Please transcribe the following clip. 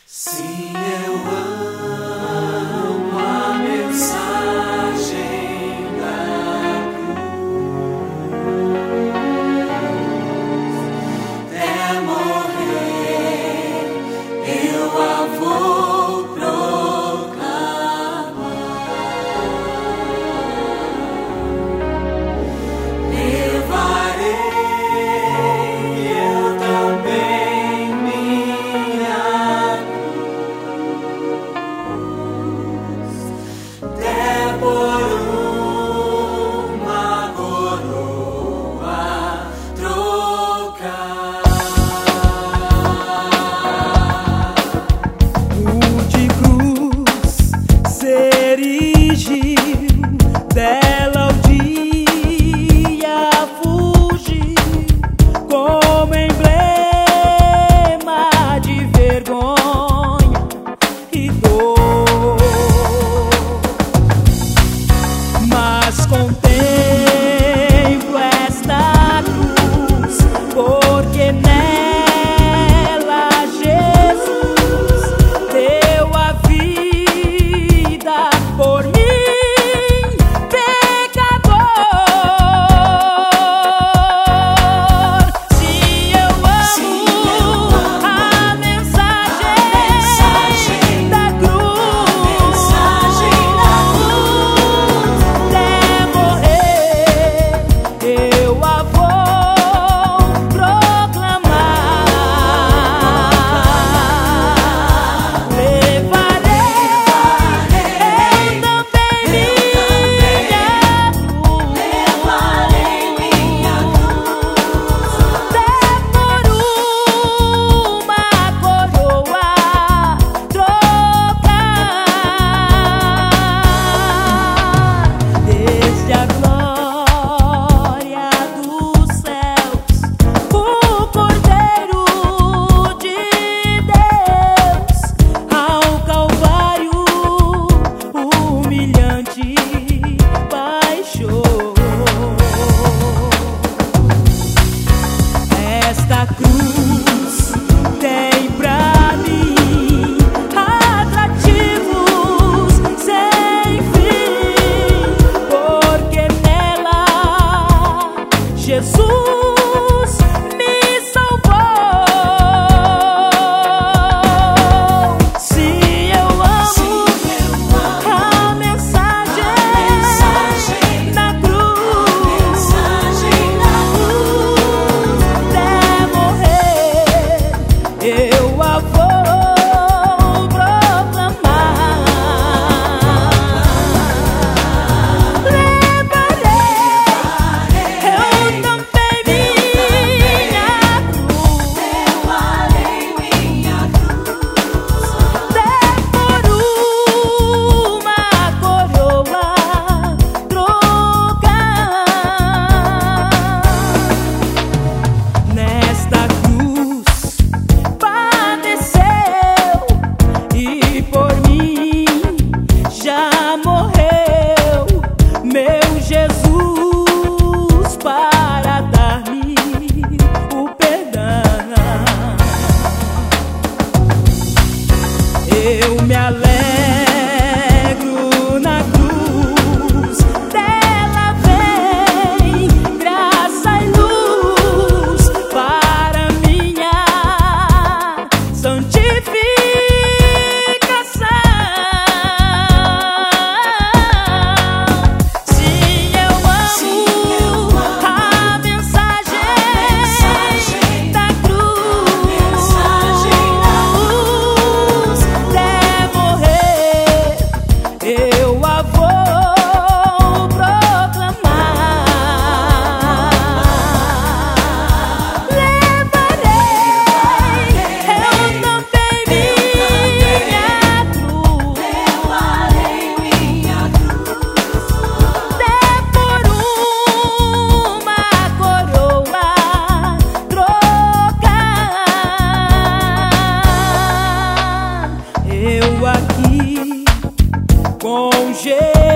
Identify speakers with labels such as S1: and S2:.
S1: Se eu amo a mensagem da cruz, até morrer eu a vou proclamar. Levarei eu também minha até por uma coroa trocar.
S2: O de cruz se erigiu, dela o dia fugiu, como emblema de vergonha e dor. Mas contemplo esta cruz, porque nela Jesus deu a vida por mim, pecador. Se eu amo a mensagem da cruz, até morrer eu a vou proclamar. Levarei eu também minha cruz, até por uma coroa trocar. Desde a glória dos céus, o Cordeiro de Deus, ao Calvário humilhante baixou. Esta cruz tem pra mim atrativos sem fim, porque nela Jesus me salvou. Se eu amo a mensagem da cruz, até morrer eu a vou proclamar. Levarei eu também minha cruz, até por uma coroa trocar. Nesta cruz padeceu e por mim já morreu meu Jesus para dar-me o perdão. Eu me alegro na cruz, dela vem graça e luz para minha santificação. Se eu amo a mensagem da cruz, até morrer eu a vou proclamar. Levarei eu também minha cruz, até por uma coroa trocar. Eu aqui com Jesus